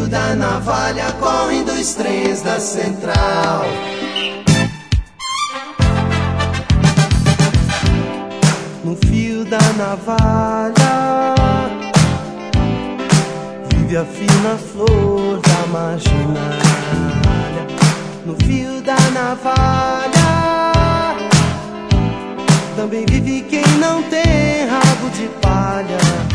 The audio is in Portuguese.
da navalha correm dois trens da central. No fio da navalha vive a fina flor da marginalha. No fio da navalha também vive quem não tem rabo de palha.